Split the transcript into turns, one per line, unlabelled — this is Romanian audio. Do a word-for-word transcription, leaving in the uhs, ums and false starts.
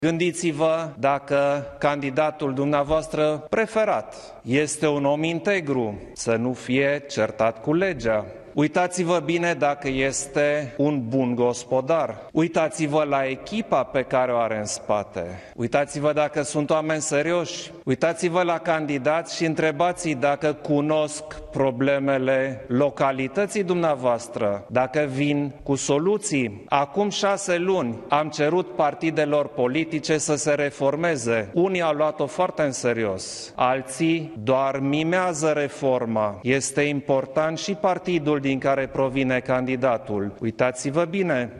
Gândiți-vă dacă candidatul dumneavoastră preferat este un om integru, să nu fie certat cu legea. Uitați-vă bine dacă este un bun gospodar. Uitați-vă la echipa pe care o are în spate. Uitați-vă dacă sunt oameni serioși. Uitați-vă la candidați și întrebați-i dacă cunosc problemele localității dumneavoastră, dacă vin cu soluții. Acum șase luni am cerut partidelor politice să se reformeze. Unii au luat-o foarte în serios, alții doar mimează reforma. Este important și partidul din care provine candidatul. Uitați-vă bine!